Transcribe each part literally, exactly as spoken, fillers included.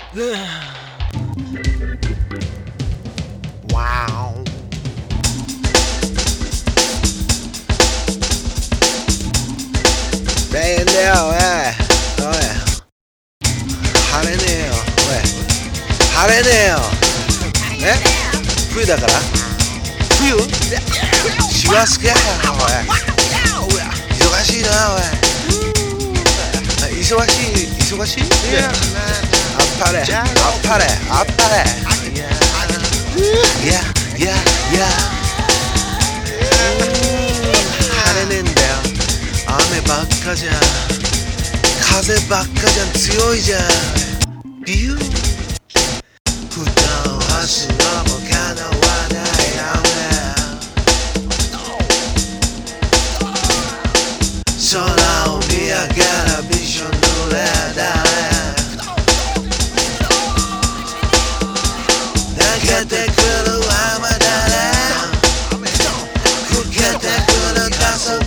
와우. 네네요. 예. 어, 예. 하래네요. 왜? 하래네요. 예?冬だから？冬？師走か。おい。忙しいな、おい。忙しい、忙しい？あっぱれ、あっぱれ、あっぱれ。いや、いや、いや、いや。晴れねえんだよ。雨ばっかじゃん。風ばっかじゃん。強いじゃん。理由？布団を走るのもかなわない雨。空を見上げらビジョン濡れだれ投げてくる雨だれ吹けてくる黄昏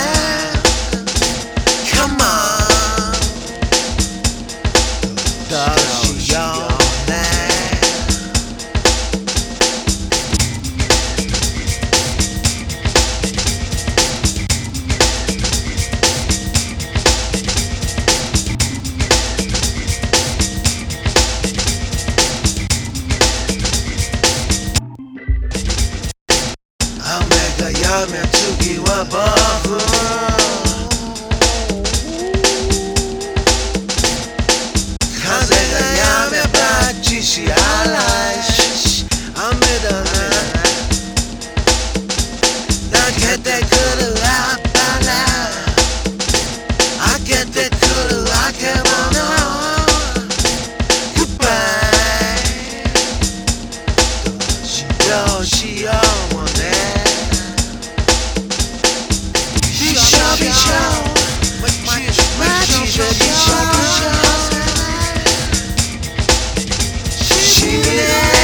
Come on どうしようね雨がやめ次は暴風風がやめば地し嵐雨だね投げてくるあっぱれ開けてくるあけぼの Goodbye どうしようもねびしょびしょマジでびしょびしょしびれ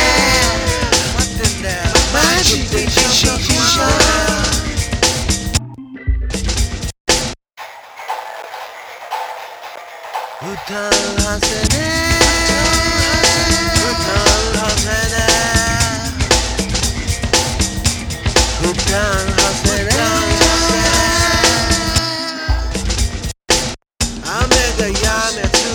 マジでびしょびしょ布団はせね布団はせね布団はせね雨がやめて